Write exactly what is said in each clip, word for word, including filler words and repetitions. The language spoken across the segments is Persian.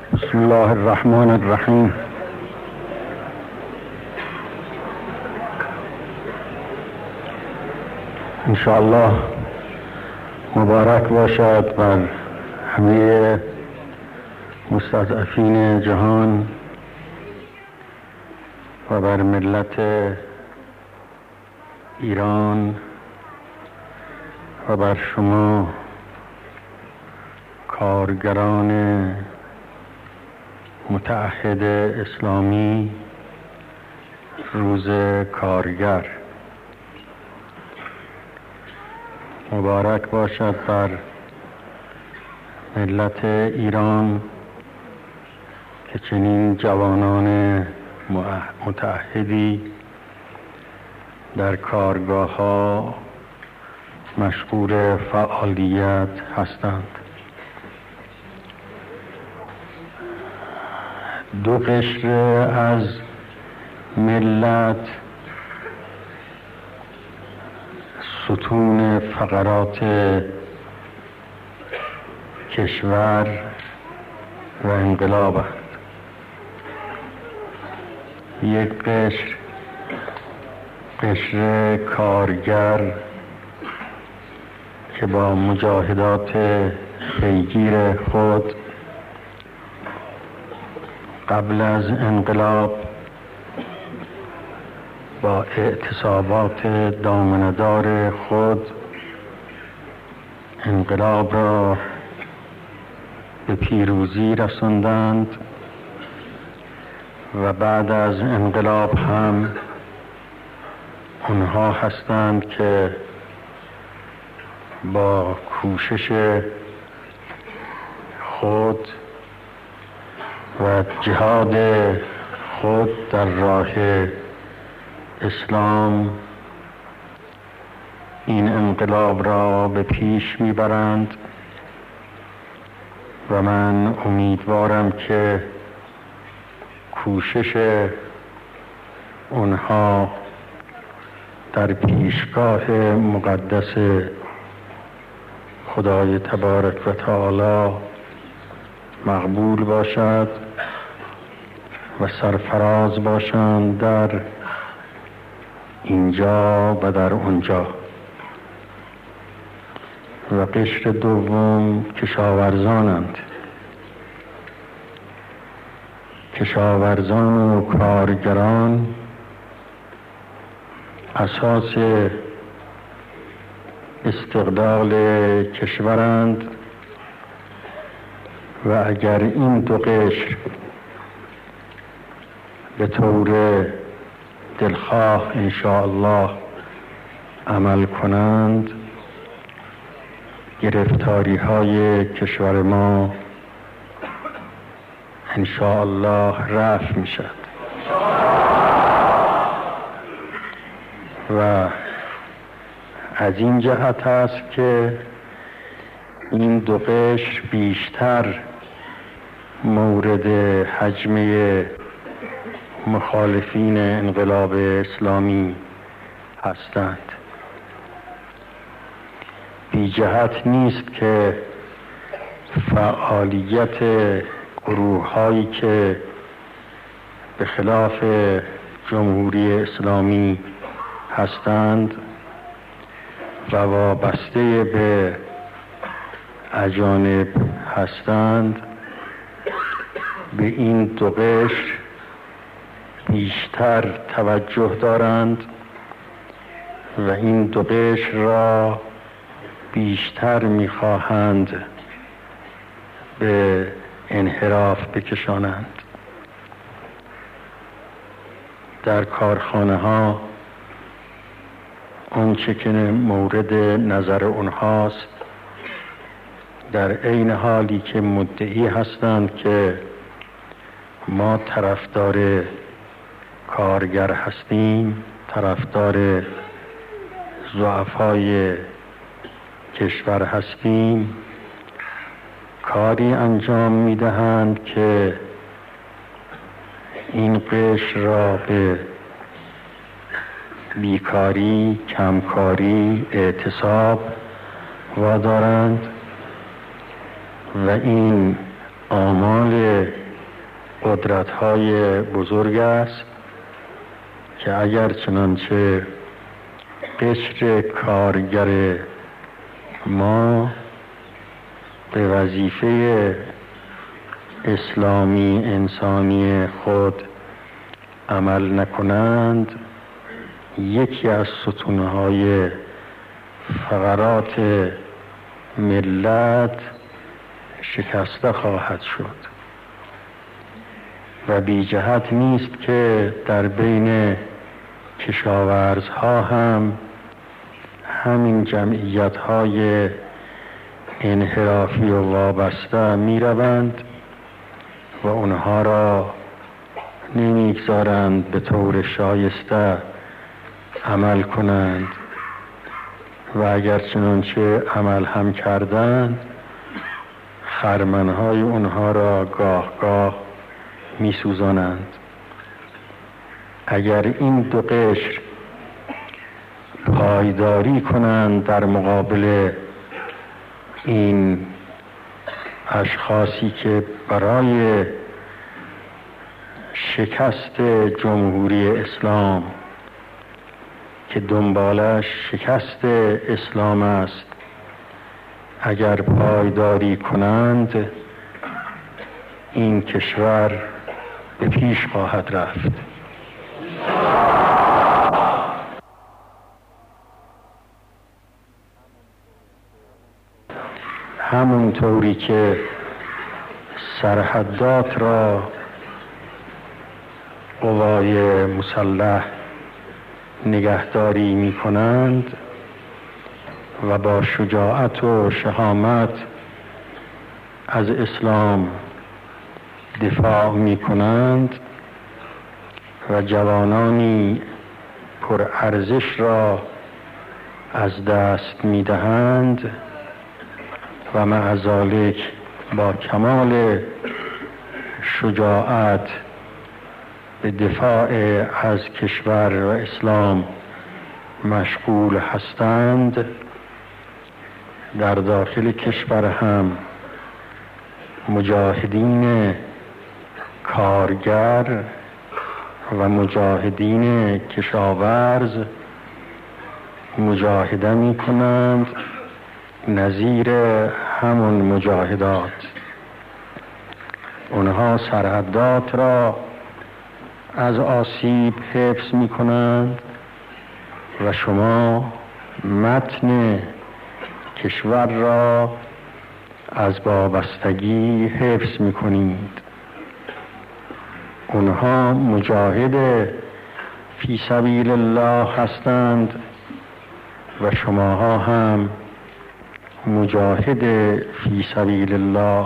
بسم الله الرحمن الرحیم. انشاءالله مبارک باشد بر همه مستضعفین جهان و بر ملت ایران و بر شما کارگران متعهد اسلامی روز کارگر. مبارک باشد بر ملت ایران که چنین جوانان متعهدی در کارگاه ها مشغول فعالیت هستند. دو قشر از ملت ستون فقرات کشور و انقلابند. یک قشر قشر کارگر که با مجاهدات پیگیر خود قبل از انقلاب با اعتصابات دامنه‌دار خود انقلاب را به پیروزی رساندند و بعد از انقلاب هم آنها هستند که با کوشش خود و جهاد خود در راه اسلام این انقلاب را به پیش میبرند و من امیدوارم که کوشش اونها در پیشگاه مقدس خدای تبارک و تعالی مقبول باشد و سرفراز باشند در اینجا و در اونجا. و قشر دوم کشاورزانند. کشاورزان و کارگران اساس استقلال کشورند و اگر این دو قشر به طور دلخواه انشاءالله عمل کنند گرفتاری های کشور ما انشاءالله رفع می شد و از این جهت است که این دو قشر بیشتر مورد هجمه مخالفین انقلاب اسلامی هستند. بی جهت نیست که فعالیت گروه هایی که به خلاف جمهوری اسلامی هستند و وابسته به اجانب هستند به این دو قشر بیشتر توجه دارند و این دو قشر را بیشتر می‌خواهند به انحراف بکشانند. در کارخانه ها آنچه که مورد نظر اونهاست در عین حالی که مدعی هستند که ما طرفدار کارگر هستیم، طرفدار ضعفای کشور هستیم، کاری انجام میدهند که این قشر را به بیکاری، کمکاری، اعتصاب وادارند و این آمال قدرت‌های بزرگ است که اگر چنانچه قشر کارگر ما به وظیفه اسلامی انسانی خود عمل نکنند، یکی از ستونهای فقرات ملت شکسته خواهد شد و بی جهت نیست که در بین کشاورزها هم همین جمعیت‌های انحرافی و وابسته می روند و اونها را نمیگذارند به طور شایسته عمل کنند و اگر چنانچه عمل هم کردند خرمنهای اونها را گاه گاه می سوزانند. اگر این دو قشر پایداری کنند در مقابل این اشخاصی که برای شکست جمهوری اسلام که دنبالش شکست اسلام است اگر پایداری کنند، این کشور به پیش خواهد رفت. همونطوری که سرحدات را قوای مسلح نگهداری می کنند و با شجاعت و شهامت از اسلام دفاع می کنند و جوانانی پر ارزش را از دست می دهند و مع ذلک با کمال شجاعت به دفاع از کشور و اسلام مشغول هستند، در داخل کشور هم مجاهدین کارگر و مجاهدین کشاورز مجاهده می کنند نظیر همون مجاهدات. اونها سرحدات را از آسیب حفظ می کنند و شما متن کشور را از وابستگی حفظ می کنید. اونها مجاهد فی سبیل الله هستند و شماها هم مجاهد فی سبیل الله.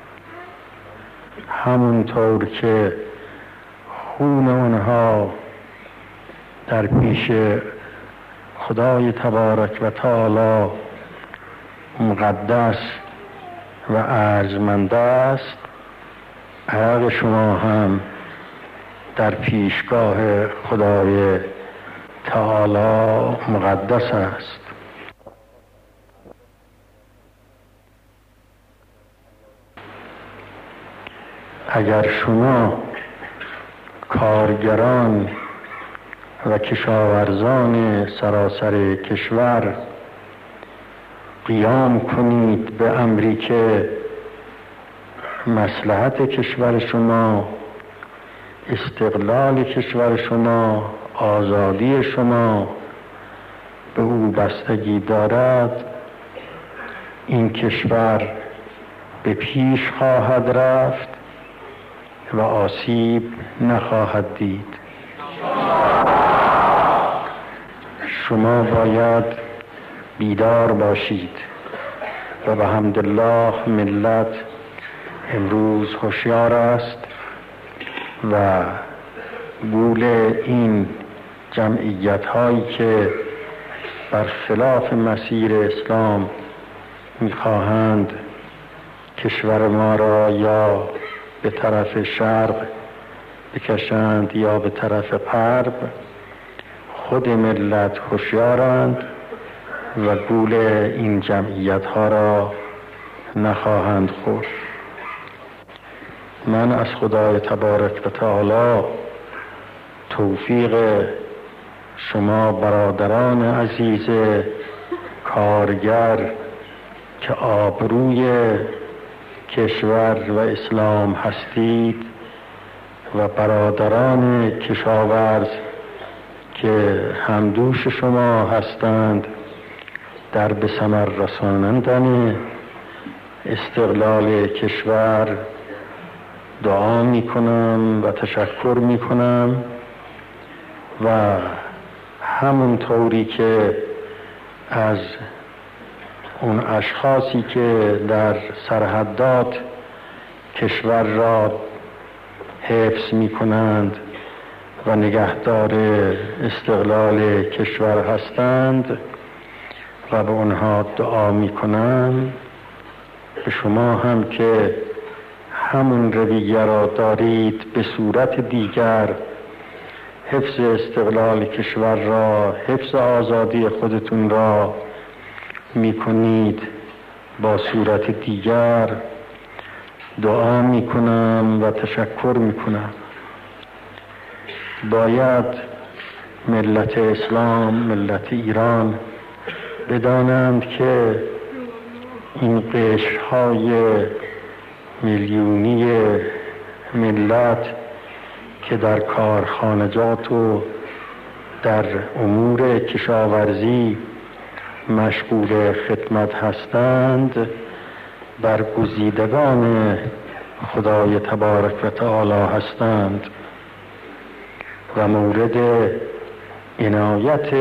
همونطور که خون اونها در پیش خدای تبارک و تعالی مقدس و ارجمند است، عرق شما هم در پیشگاه خدای تعالی مقدس است. اگر شما کارگران و کشاورزان سراسر کشور قیام کنید به امری که مصلحت کشور شما، استقلال کشور شما، آزادی شما به او بستگی دارد، این کشور به پیش خواهد رفت و آسیب نخواهد دید. شما باید بیدار باشید و به حمدالله ملت امروز هوشیار است و گول این جمعیت هایی که برخلاف مسیر اسلام میخواهند کشور ما را یا به طرف شرق بکشند یا به طرف غرب، خود ملت هوشیارند و گول این جمعیت ها را نخواهند خورد. من از خدای تبارک و تعالی توفیق شما برادران عزیز کارگر که آبروی کشور و اسلام هستید و برادران کشاورز که همدوش شما هستند در به ثمر رسانندن استقلال کشور دعا می کنم و تشکر می کنم و همونطوری که از اون اشخاصی که در سرحدات کشور را حفظ می کنند و نگهدار استقلال کشور هستند و به اونها دعا می کنم، به شما هم که همون رویه را دارید به صورت دیگر حفظ استقلال کشور را، حفظ آزادی خودتون را می کنید با صورت دیگر دعا می کنم و تشکر می کنم. باید ملت اسلام، ملت ایران بدانند که این قشرهای میلیونی ملت که در کارخانجات و در امور کشاورزی مشغول خدمت هستند برگزیدگان خدای تبارک و تعالی هستند و مورد عنایت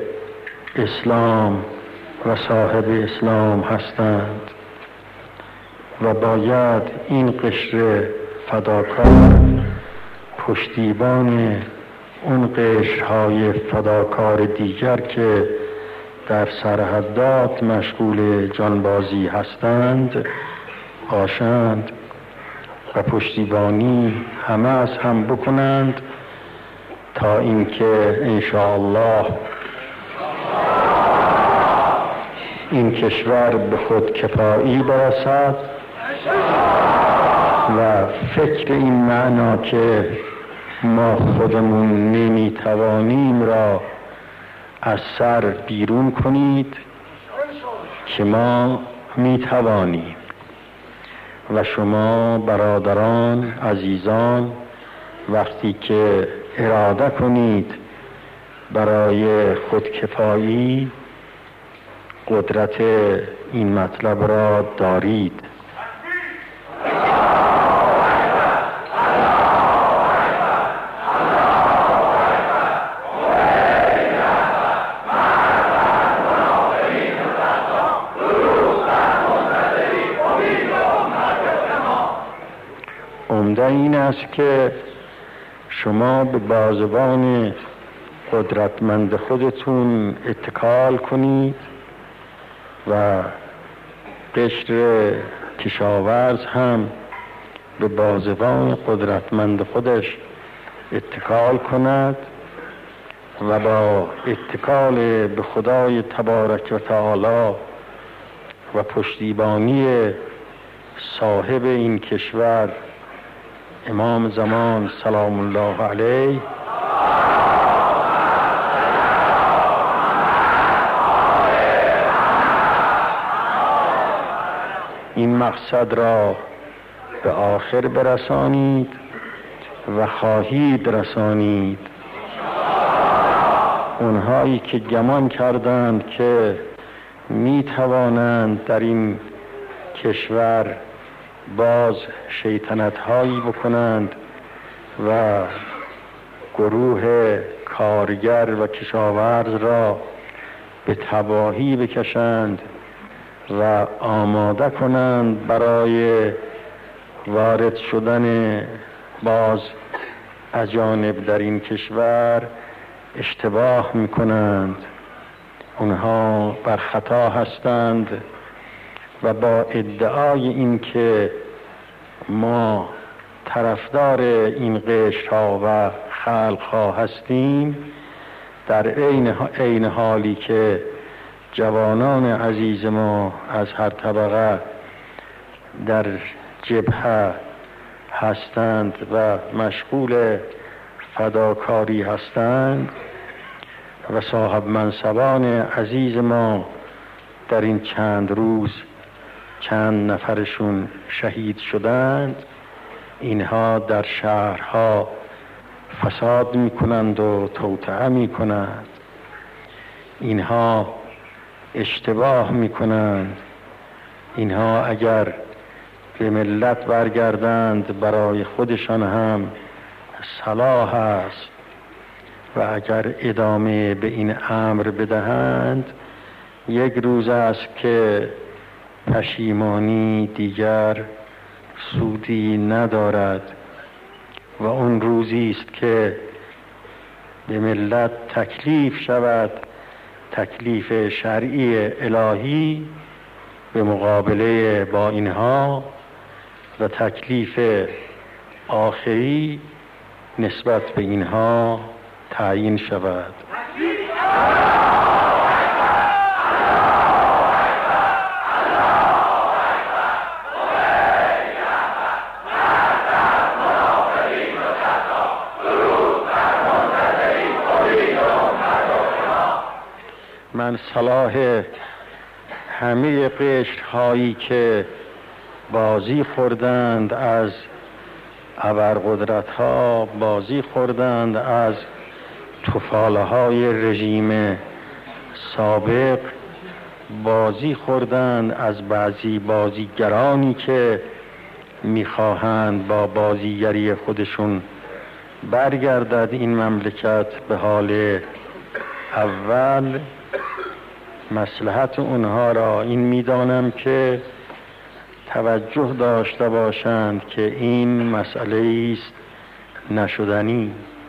اسلام و صاحب اسلام هستند و باید این قشر فداکار پشتیبان اون قشرهای فداکار دیگر که در سرحدات مشغول جانبازی هستند باشند و پشتیبانی همه از هم بکنند تا اینکه انشاءالله این کشور به خود کفایی برسد و فکر این معنا که ما خودمون نمیتوانیم را از سر بیرون کنید که ما میتوانیم و شما برادران عزیزان وقتی که اراده کنید برای خودکفایی قدرت این مطلب را دارید. عمده این است که شما به بازوان قدرتمند خودتون اتکال کنید و قشر کشاورز هم به بازوان قدرتمند خودش اتکال کند و با اتکال به خدای تبارک و تعالی و پشتیبانی صاحب این کشور امام زمان سلام الله علیه این مقصد را به آخر برسانید و خواهید رسانید. اونهایی که گمان کردند که می توانند در این کشور باز شیطنت هایی بکنند و گروه کارگر و کشاورز را به تباهی بکشند و آماده کنند برای وارد شدن باز اجانب در این کشور، اشتباه میکنند. اونها بر خطا هستند و با ادعای این که ما طرفدار این قشرها و خلقها هستیم، در عین عین حالی که جوانان عزیز ما از هر طبقه در جبهه هستند و مشغول فداکاری هستند و صاحب منصبان عزیز ما در این چند روز چند نفرشون شهید شدند، اینها در شهرها فساد میکنند و توطئه میکنند، اینها اشتباه میکنند، اینها اگر به ملت برگردند برای خودشان هم صلاح است و اگر ادامه به این امر بدهند یک روز است که پشیمانی دیگر سودی ندارد و اون روزی است که به ملت تکلیف شود، تکلیف شرعی الهی به مقابله با اینها و تکلیف آخری نسبت به اینها تعیین شود. من صلاح همه قشرهایی که بازی خوردند از ابرقدرت‌ها، بازی خوردند از طفاله‌های رژیم سابق، بازی خوردند از بعضی بازیگرانی که می‌خواهند با بازیگری خودشون برگردد این مملکت به حال اول. مصلحت اونها را این میدانم که توجه داشته باشند که این مسئله است نشدنی.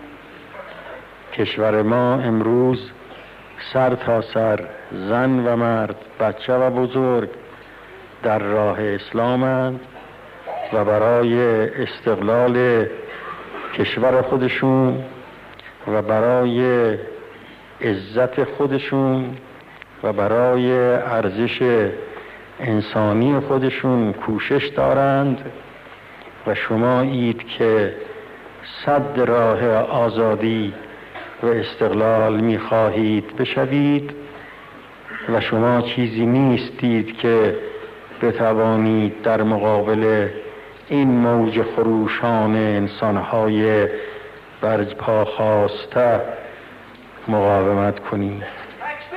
کشور ما امروز سر تا سر زن و مرد، بچه و بزرگ در راه اسلامند و برای استقلال کشور خودشون و برای عزت خودشون و برای ارزش انسانی خودشون کوشش دارند و شما اید که صد راه آزادی و استقلال می‌خواهید بشوید و شما چیزی نیستید که بتوانید در مقابل این موج خروشان انسان‌های برپا خاسته مقاومت کنید.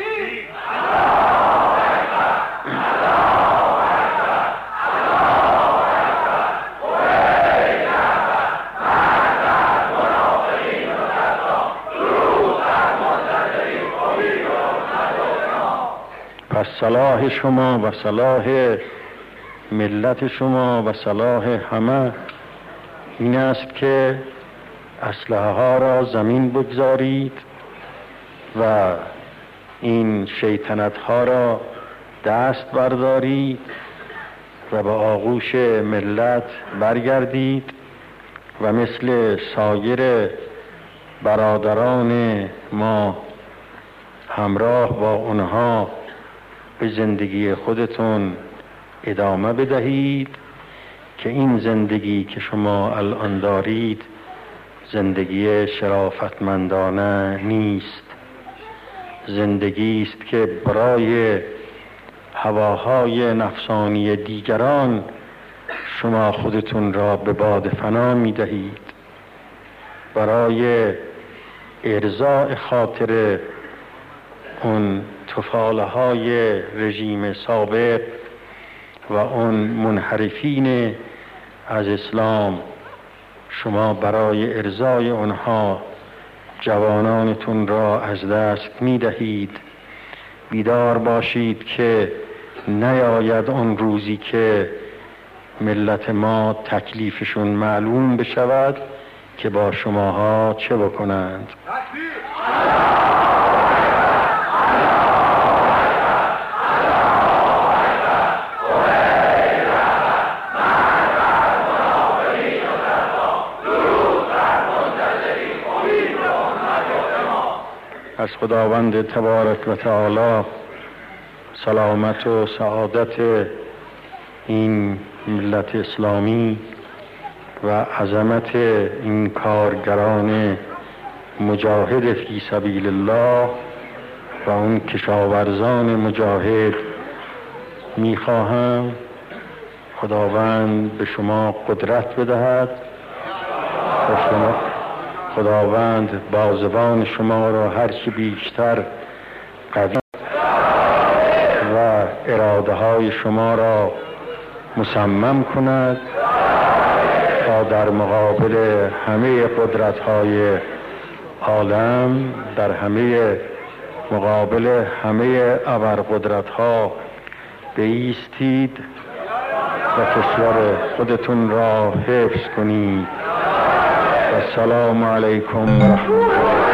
پس صلاح شما و صلاح ملت شما و صلاح همه این است که اسلحه ها را زمین بگذارید و این شیطنت ها را دست بردارید و به آغوش ملت برگردید و مثل سایر برادران ما همراه با اونها به زندگی خودتون ادامه بدهید که این زندگی که شما الان دارید زندگی شرافتمندانه نیست، زندگی است که برای هواهای نفسانی دیگران شما خودتون را به باد فنا می دهید، برای ارضاء خاطر اون طفاله های رژیم سابق و اون منحرفین از اسلام شما برای ارضای اونها جوانانتون را از دست می دهید. بیدار باشید که نیاید اون روزی که ملت ما تکلیفشون معلوم بشود که با شماها چه بکنند. از خداوند تبارک و تعالی سلامت و سعادت این ملت اسلامی و عظمت این کارگران مجاهد فی سبیل الله و اون کشاورزان مجاهد میخواهم خداوند به شما قدرت بدهد و شما خداوند بازوان شما را هرچی بیشتر قوی و اراده های شما را مصمم کند تا در مقابل همه قدرت های عالم، در همه مقابل همه ابرقدرت ها بایستید و کشور خودتون را حفظ کنید. و السلام علیکم و رحمت الله.